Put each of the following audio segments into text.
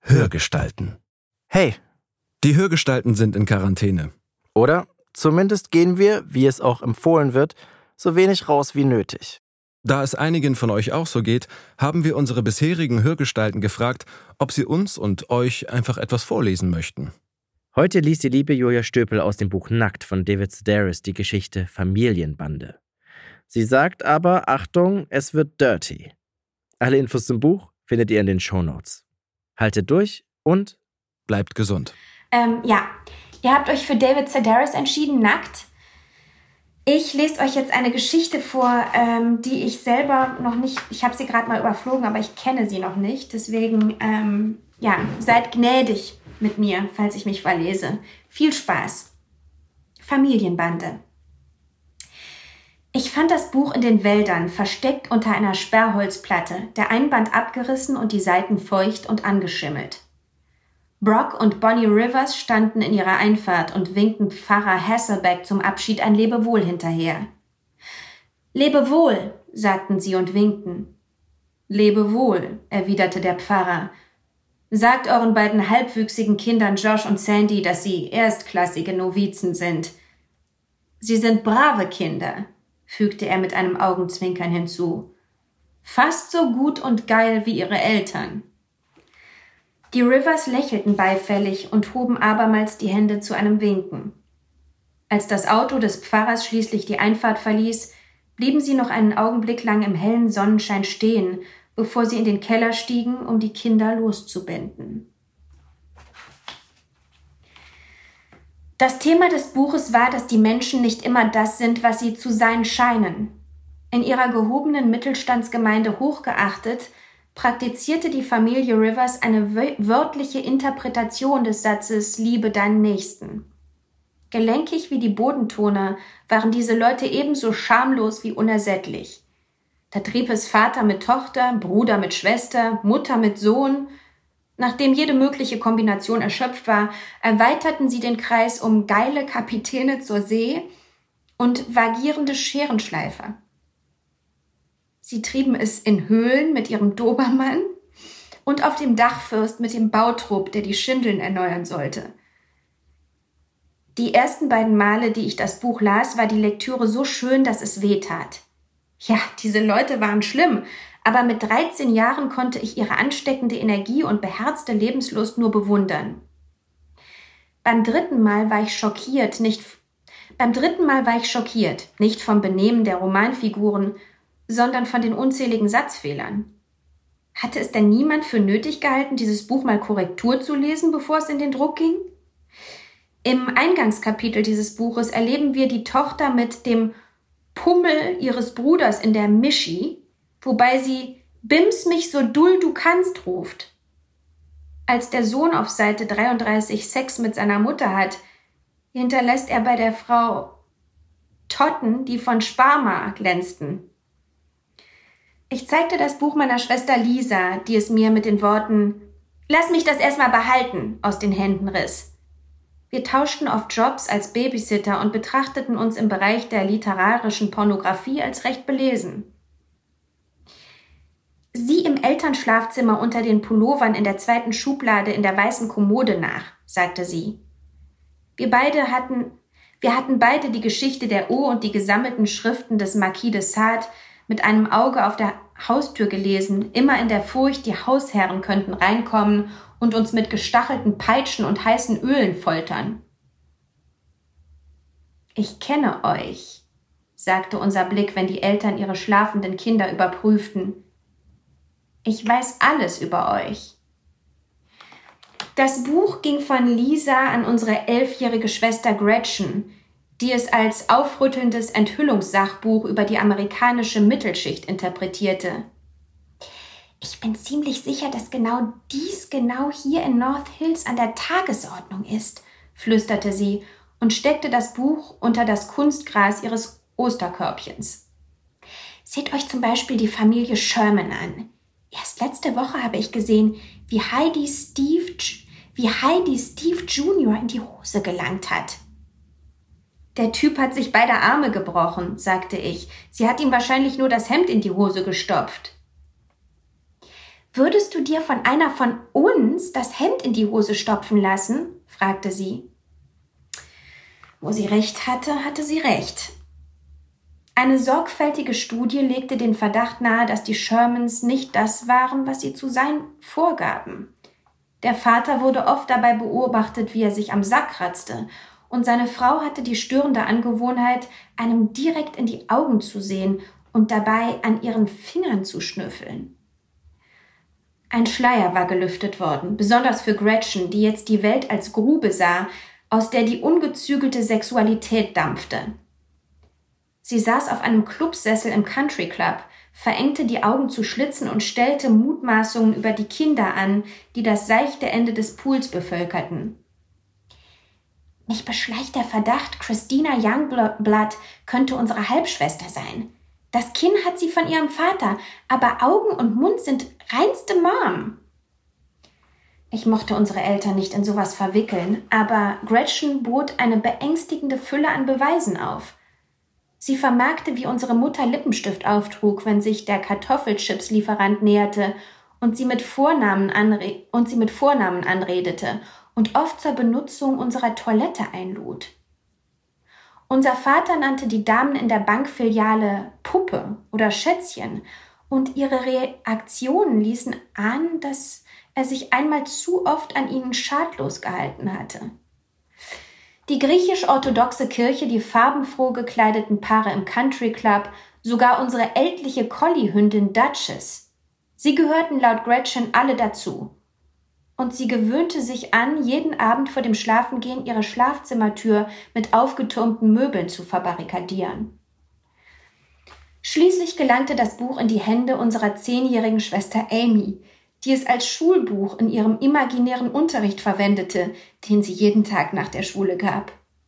Hörgestalten. Hey, Die Hörgestalten sind in Quarantäne. oder? Zumindest gehen wir, wie es auch empfohlen wird, so wenig raus wie nötig. Da es einigen von euch auch so geht, haben wir unsere bisherigen Hörgestalten gefragt, ob sie uns und euch einfach etwas vorlesen möchten. Heute liest die liebe Julia Stöpel aus dem Buch Nackt von David Sedaris die Geschichte Familienbande. Sie sagt aber, Achtung, es wird dirty. Alle Infos zum Buch findet ihr in den Shownotes. Haltet durch und Bleibt gesund. Ja, ihr habt euch für David Sedaris entschieden, Nackt. Ich lese euch jetzt eine Geschichte vor, die ich selber noch nicht, ich habe sie gerade mal überflogen, aber ich kenne sie noch nicht. Deswegen, seid gnädig mit mir, falls ich mich verlese. Viel Spaß. Familienbande. Ich fand das Buch in den Wäldern, versteckt unter einer Sperrholzplatte, der Einband abgerissen und die Seiten feucht und angeschimmelt. Brock und Bonnie Rivers standen in ihrer Einfahrt und winkten Pfarrer Hasselbeck zum Abschied ein Lebewohl hinterher. »Lebewohl«, sagten sie und winkten. »Lebewohl«, erwiderte der Pfarrer. »Sagt euren beiden halbwüchsigen Kindern Josh und Sandy, dass sie erstklassige Novizen sind. Sie sind brave Kinder«, fügte er mit einem Augenzwinkern hinzu. »Fast so gut und geil wie ihre Eltern.« Die Rivers lächelten beifällig und hoben abermals die Hände zu einem Winken. Als das Auto des Pfarrers schließlich die Einfahrt verließ, blieben sie noch einen Augenblick lang im hellen Sonnenschein stehen, bevor sie in den Keller stiegen, um die Kinder loszubinden. Das Thema des Buches war, dass die Menschen nicht immer das sind, was sie zu sein scheinen. In ihrer gehobenen Mittelstandsgemeinde hochgeachtet, praktizierte die Familie Rivers eine wörtliche Interpretation des Satzes »Liebe deinen Nächsten«. Gelenkig wie die Bodentoner waren diese Leute ebenso schamlos wie unersättlich. Da trieb es Vater mit Tochter, Bruder mit Schwester, Mutter mit Sohn. Nachdem jede mögliche Kombination erschöpft war, erweiterten sie den Kreis um geile Kapitäne zur See und vagierende Scherenschleifer. Sie trieben es in Höhlen mit ihrem Dobermann und auf dem Dachfirst mit dem Bautrupp, der die Schindeln erneuern sollte. Die ersten beiden Male, die ich das Buch las, war die Lektüre so schön, dass es wehtat. Ja, diese Leute waren schlimm, aber mit 13 Jahren konnte ich ihre ansteckende Energie und beherzte Lebenslust nur bewundern. Beim dritten Mal war ich schockiert, nicht vom Benehmen der Romanfiguren, sondern von den unzähligen Satzfehlern. Hatte es denn niemand für nötig gehalten, dieses Buch mal Korrektur zu lesen, bevor es in den Druck ging? Im Eingangskapitel dieses Buches erleben wir die Tochter mit dem Pummel ihres Bruders in der Mischi, wobei sie »Bims mich so dull du kannst« ruft. Als der Sohn auf Seite 33 Sex mit seiner Mutter hat, hinterlässt er bei der Frau Totten, die von Sparma glänzten. Ich zeigte das Buch meiner Schwester Lisa, die es mir mit den Worten »Lass mich das erstmal behalten« aus den Händen riss. Wir tauschten oft Jobs als Babysitter und betrachteten uns im Bereich der literarischen Pornografie als recht belesen. »Sieh im Elternschlafzimmer unter den Pullovern in der zweiten Schublade in der weißen Kommode nach«, sagte sie. Wir hatten beide die Geschichte der O und die gesammelten Schriften des Marquis de Sade mit einem Auge auf der Haustür gelesen, immer in der Furcht, die Hausherren könnten reinkommen und uns mit gestachelten Peitschen und heißen Ölen foltern. »Ich kenne euch«, sagte unser Blick, wenn die Eltern ihre schlafenden Kinder überprüften. »Ich weiß alles über euch.« Das Buch ging von Lisa an unsere 11-jährige Schwester Gretchen, die es als aufrüttelndes Enthüllungssachbuch über die amerikanische Mittelschicht interpretierte. »Ich bin ziemlich sicher, dass genau hier in North Hills an der Tagesordnung ist«, flüsterte sie und steckte das Buch unter das Kunstgras ihres Osterkörbchens. »Seht euch zum Beispiel die Familie Sherman an. Erst letzte Woche habe ich gesehen, wie Heidi Steve Jr. in die Hose gelangt hat.« »Der Typ hat sich beide Arme gebrochen«, sagte ich. »Sie hat ihm wahrscheinlich nur das Hemd in die Hose gestopft.« »Würdest du dir von einer von uns das Hemd in die Hose stopfen lassen?« fragte sie. Wo sie recht hatte, hatte sie recht. Eine sorgfältige Studie legte den Verdacht nahe, dass die Shermans nicht das waren, was sie zu sein vorgaben. Der Vater wurde oft dabei beobachtet, wie er sich am Sack kratzte, und seine Frau hatte die störende Angewohnheit, einem direkt in die Augen zu sehen und dabei an ihren Fingern zu schnüffeln. Ein Schleier war gelüftet worden, besonders für Gretchen, die jetzt die Welt als Grube sah, aus der die ungezügelte Sexualität dampfte. Sie saß auf einem Clubsessel im Country Club, verengte die Augen zu Schlitzen und stellte Mutmaßungen über die Kinder an, die das seichte Ende des Pools bevölkerten. »Mich beschleicht der Verdacht, Christina Youngblood könnte unsere Halbschwester sein. Das Kinn hat sie von ihrem Vater, aber Augen und Mund sind reinste Mom.« Ich mochte unsere Eltern nicht in sowas verwickeln, aber Gretchen bot eine beängstigende Fülle an Beweisen auf. Sie vermerkte, wie unsere Mutter Lippenstift auftrug, wenn sich der Kartoffelchips-Lieferant näherte und sie mit Vornamen anredete und oft zur Benutzung unserer Toilette einlud. Unser Vater nannte die Damen in der Bankfiliale Puppe oder Schätzchen und ihre Reaktionen ließen ahnen, dass er sich einmal zu oft an ihnen schadlos gehalten hatte. Die griechisch-orthodoxe Kirche, die farbenfroh gekleideten Paare im Country Club, sogar unsere ältliche Collie-Hündin Duchess. Sie gehörten laut Gretchen alle dazu. Und sie gewöhnte sich an, jeden Abend vor dem Schlafengehen ihre Schlafzimmertür mit aufgetürmten Möbeln zu verbarrikadieren. Schließlich gelangte das Buch in die Hände unserer 10-jährigen Schwester Amy, die es als Schulbuch in ihrem imaginären Unterricht verwendete, den sie jeden Tag nach der Schule gab.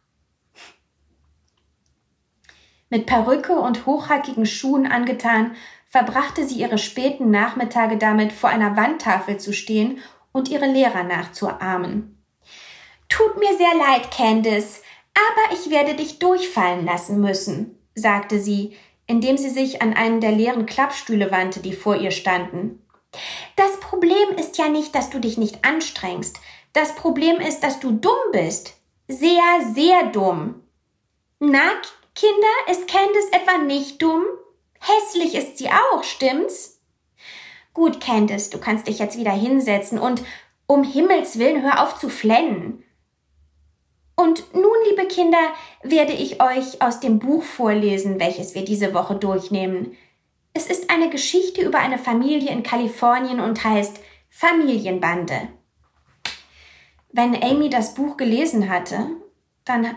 Mit Perücke und hochhackigen Schuhen angetan, verbrachte sie ihre späten Nachmittage damit, vor einer Wandtafel zu stehen und ihre Lehrer nachzuahmen. »Tut mir sehr leid, Candice, aber ich werde dich durchfallen lassen müssen«, sagte sie, indem sie sich an einen der leeren Klappstühle wandte, die vor ihr standen. »Das Problem ist ja nicht, dass du dich nicht anstrengst. Das Problem ist, dass du dumm bist. Sehr, sehr dumm.« »Na, Kinder, ist Candice etwa nicht dumm? Hässlich ist sie auch, stimmt's?« »Gut, Candice, du kannst dich jetzt wieder hinsetzen und um Himmels Willen hör auf zu flennen. Und nun, liebe Kinder, werde ich euch aus dem Buch vorlesen, welches wir diese Woche durchnehmen. Es ist eine Geschichte über eine Familie in Kalifornien und heißt Familienbande.« Wenn Amy das Buch gelesen hatte, dann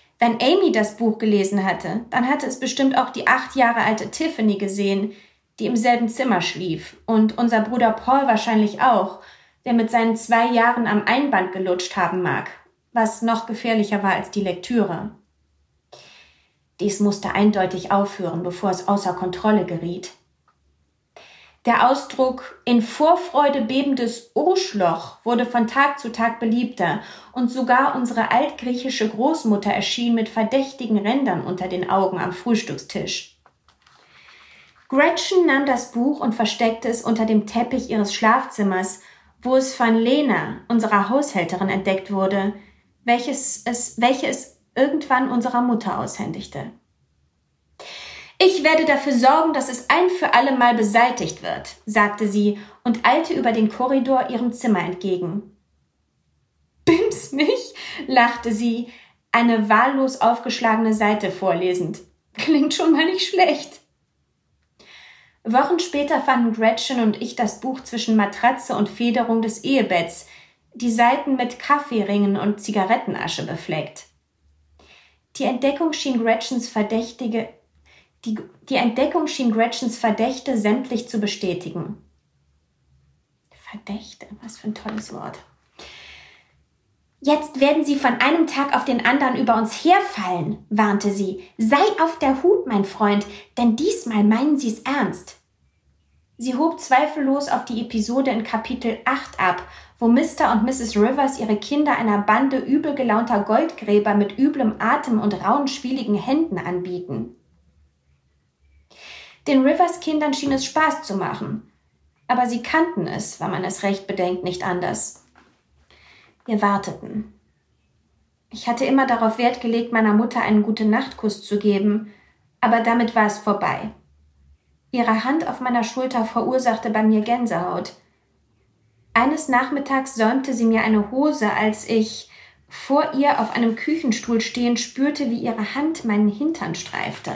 hatte es bestimmt auch die 8 Jahre alte Tiffany gesehen, die im selben Zimmer schlief, und unser Bruder Paul wahrscheinlich auch, der mit seinen 2 Jahren am Einband gelutscht haben mag, was noch gefährlicher war als die Lektüre. Dies musste eindeutig aufhören, bevor es außer Kontrolle geriet. Der Ausdruck »in Vorfreude bebendes Urschloch« wurde von Tag zu Tag beliebter, und sogar unsere altgriechische Großmutter erschien mit verdächtigen Rändern unter den Augen am Frühstückstisch. Gretchen nahm das Buch und versteckte es unter dem Teppich ihres Schlafzimmers, wo es von Lena, unserer Haushälterin, entdeckt wurde, welche es irgendwann unserer Mutter aushändigte. »Ich werde dafür sorgen, dass es ein für alle Mal beseitigt wird«, sagte sie und eilte über den Korridor ihrem Zimmer entgegen. »Bims mich«, lachte sie, eine wahllos aufgeschlagene Seite vorlesend. »Klingt schon mal nicht schlecht.« Wochen später fanden Gretchen und ich das Buch zwischen Matratze und Federung des Ehebetts, die Seiten mit Kaffeeringen und Zigarettenasche befleckt. Die Entdeckung schien Gretchens Verdächte sämtlich zu bestätigen. Verdächte, was für ein tolles Wort. »Jetzt werden sie von einem Tag auf den anderen über uns herfallen«, warnte sie. »Sei auf der Hut, mein Freund, denn diesmal meinen sie es ernst.« Sie hob zweifellos auf die Episode in Kapitel 8 ab, wo Mr. und Mrs. Rivers ihre Kinder einer Bande übel gelaunter Goldgräber mit üblem Atem und rauen, schwieligen Händen anbieten. Den Rivers-Kindern schien es Spaß zu machen. aber sie kannten es, wenn man es recht bedenkt, nicht anders. Wir warteten. Ich hatte immer darauf Wert gelegt, meiner Mutter einen Gute-Nacht-Kuss zu geben, aber damit war es vorbei. Ihre Hand auf meiner Schulter verursachte bei mir Gänsehaut. Eines Nachmittags säumte sie mir eine Hose, als ich vor ihr auf einem Küchenstuhl stehend spürte, wie ihre Hand meinen Hintern streifte.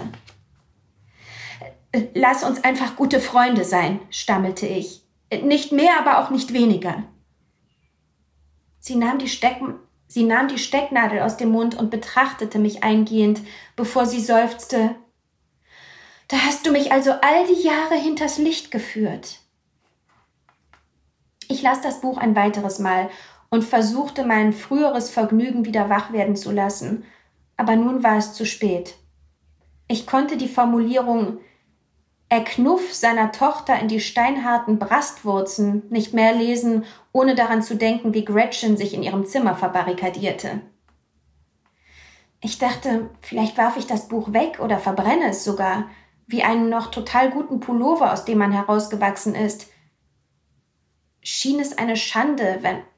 »Lass uns einfach gute Freunde sein«, stammelte ich. »Nicht mehr, aber auch nicht weniger.« Sie nahm die Stecknadel aus dem Mund und betrachtete mich eingehend, bevor sie seufzte. »Da hast du mich also all die Jahre hinters Licht geführt.« Ich las das Buch ein weiteres Mal und versuchte, mein früheres Vergnügen wieder wach werden zu lassen, aber nun war es zu spät. Ich konnte die Formulierung »Er knuff seiner Tochter in die steinharten Brastwurzen« nicht mehr lesen, ohne daran zu denken, wie Gretchen sich in ihrem Zimmer verbarrikadierte. Ich dachte, vielleicht warf ich das Buch weg oder verbrenne es sogar, wie einen noch total guten Pullover, aus dem man herausgewachsen ist. Schien es eine Schande,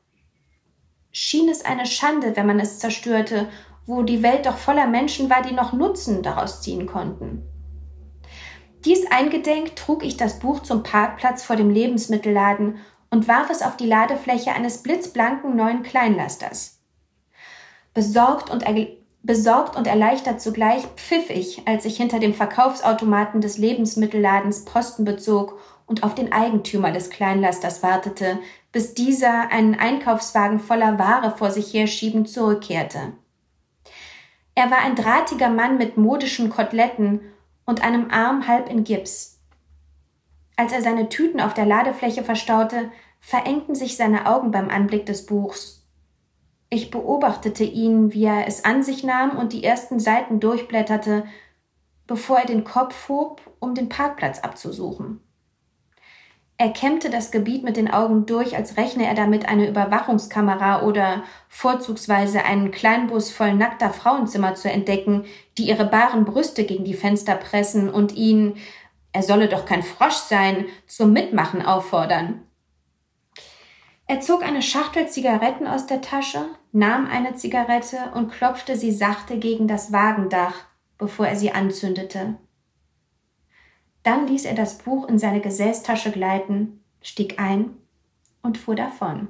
wenn man es zerstörte, wo die Welt doch voller Menschen war, die noch Nutzen daraus ziehen konnten. Dies eingedenk trug ich das Buch zum Parkplatz vor dem Lebensmittelladen und warf es auf die Ladefläche eines blitzblanken neuen Kleinlasters. Besorgt und erleichtert zugleich pfiff ich, als ich hinter dem Verkaufsautomaten des Lebensmittelladens Posten bezog und auf den Eigentümer des Kleinlasters wartete, bis dieser einen Einkaufswagen voller Ware vor sich herschiebend zurückkehrte. Er war ein drahtiger Mann mit modischen Koteletten und einem Arm halb in Gips. Als er seine Tüten auf der Ladefläche verstaute, verengten sich seine Augen beim Anblick des Buchs. Ich beobachtete ihn, wie er es an sich nahm und die ersten Seiten durchblätterte, bevor er den Kopf hob, um den Parkplatz abzusuchen. Er kämmte das Gebiet mit den Augen durch, als rechne er damit, eine Überwachungskamera oder vorzugsweise einen Kleinbus voll nackter Frauenzimmer zu entdecken, die ihre baren Brüste gegen die Fenster pressen und ihn, er solle doch kein Frosch sein, zum Mitmachen auffordern. Er zog eine Schachtel Zigaretten aus der Tasche, nahm eine Zigarette und klopfte sie sachte gegen das Wagendach, bevor er sie anzündete. Dann ließ er das Buch in seine Gesäßtasche gleiten, stieg ein und fuhr davon.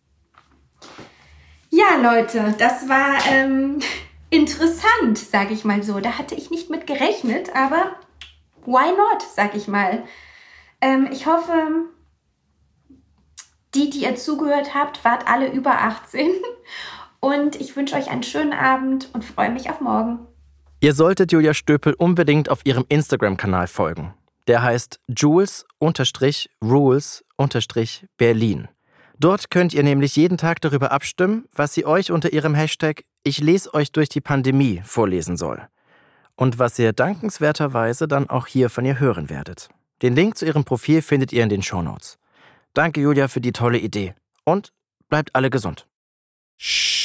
Ja, Leute, das war interessant, sage ich mal so. Da hatte ich nicht mit gerechnet, aber why not, sag ich mal. Ich hoffe, die ihr zugehört habt, wart alle über 18. Und ich wünsche euch einen schönen Abend und freue mich auf morgen. Ihr solltet Julia Stöpel unbedingt auf ihrem Instagram-Kanal folgen. Der heißt Jules_Rules_Berlin. Dort könnt ihr nämlich jeden Tag darüber abstimmen, was sie euch unter ihrem Hashtag #Ich lese euch durch die Pandemie vorlesen soll. Und was ihr dankenswerterweise dann auch hier von ihr hören werdet. Den Link zu ihrem Profil findet ihr in den Shownotes. Danke, Julia, für die tolle Idee. Und bleibt alle gesund.